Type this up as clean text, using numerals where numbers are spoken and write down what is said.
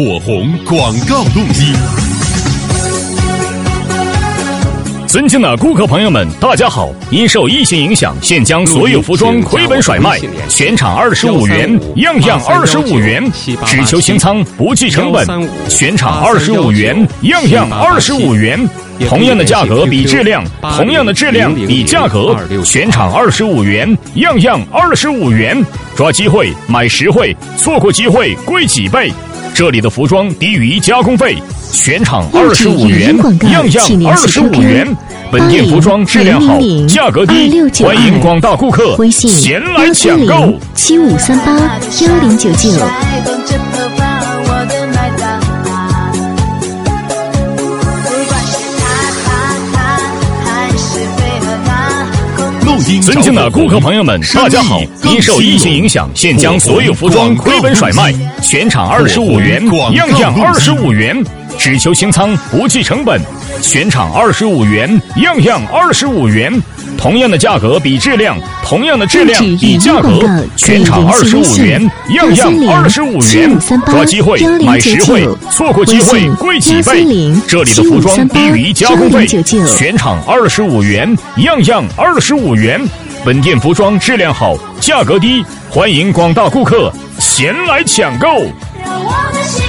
火红广告录音。 尊敬的顾客朋友们，大家好！因受疫情影响，现将所有服装亏本甩卖，全场25元，样样25元，只求清仓，不计成本。全场25元，样样25元。同样的价格比质量，同样的质量比价格，全场25元，样样25元。抓机会，买实惠，错过机会贵几倍。这里的服装低于加工费，全场25元，样样25元。本店服装质量好，价格低，欢迎广大顾客前来抢购。 75381099。 尊敬的顾客朋友们，大家好！因受疫情影响，现将所有服装亏本甩卖，全场25元，样样25元，只求清仓，不计成本。全场25元，样样25元。同样的价格比质量，同样的质量比价格，全场25元，样样25元。抓机会，买实惠，错过机会贵几倍。这里的服装低于加工费，全场25元，样样25元。本店服装质量好，价格低，欢迎广大顾客前来抢购。